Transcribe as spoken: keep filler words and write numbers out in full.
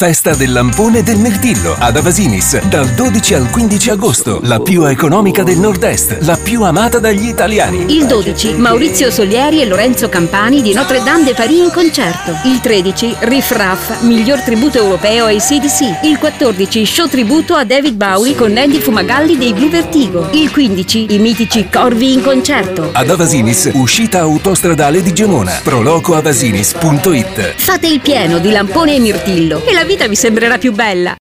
Festa del lampone e del mirtillo ad Avasinis dal dodici al quindici agosto. La più economica del nord-est, la più amata dagli italiani. Il dodici Maurizio Solieri e Lorenzo Campani di Notre Dame de Paris in concerto. Il tredici Riff Raff, miglior tributo europeo ai C D C. Il quattordici show tributo a David Bowie con Andy Fumagalli dei Blue Vertigo. Il quindici i mitici Corvi in concerto. Ad Avasinis, uscita autostradale di Gemona. proloco avasinis punto it. Fate il pieno di lampone e mirtillo e la vita vi sembrerà più bella.